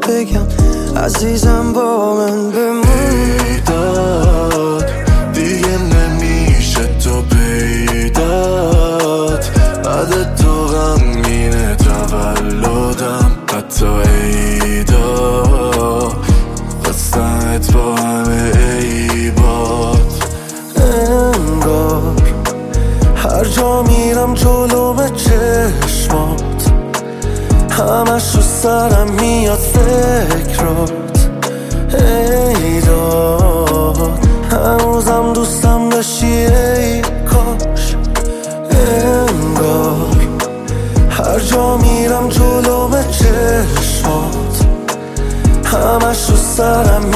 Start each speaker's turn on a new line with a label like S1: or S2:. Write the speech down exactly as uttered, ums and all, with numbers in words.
S1: بگم عزیزم با من بمون.
S2: بیداد دیگه نمیشه تو پیدات، بعد تو غمگینه تولدم حتی عیدا، خواستمت با همه عیبات.
S1: انگار هر جا میرم جلو به چشمات، همش رو سرم میاد فکرات. ای داد هنوزم دوستم داشتی ای کاش. انگار هر جا میرم جلو به چشمات، همش رو سرم